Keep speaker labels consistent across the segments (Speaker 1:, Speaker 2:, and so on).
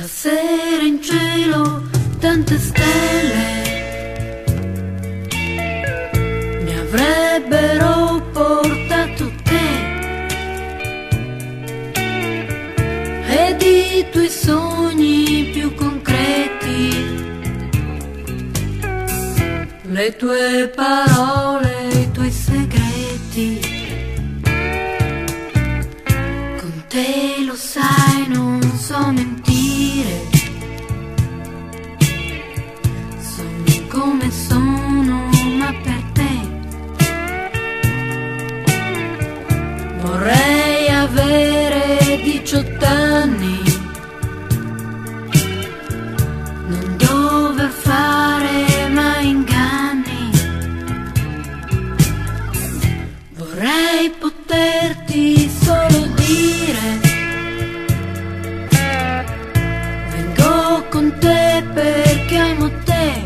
Speaker 1: Stasera in cielo tante stelle mi avrebbero portato te ed i tuoi sogni più concreti, le tue parole, i tuoi segreti. Con te lo sai, non so mentire, sono come sono, ma per te vorrei avere 18 anni, non dover fare mai inganni, vorrei poterti solo dire vengo con te perché amo te.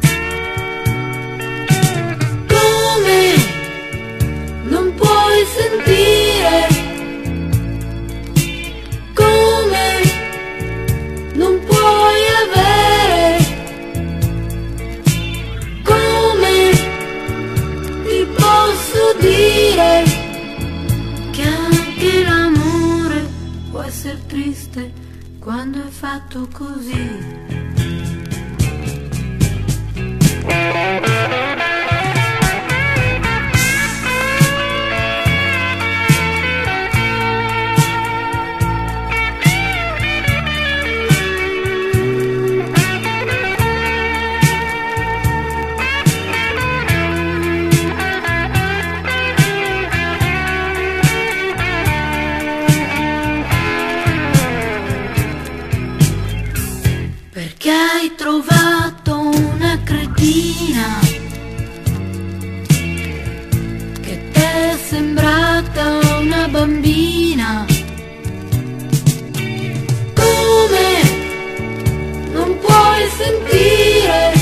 Speaker 1: Come non puoi sentire, come non puoi avere, come ti posso dire che anche l'amore può essere triste quando è fatto così. Perché hai trovato una cretina che t'è sembrata una bambina. Come non puoi sentire,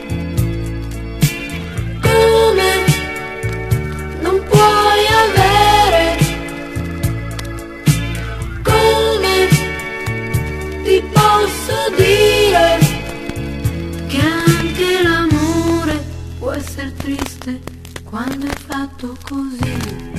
Speaker 1: come non puoi avere, come ti posso dire che anche l'amore può essere triste quando è fatto così.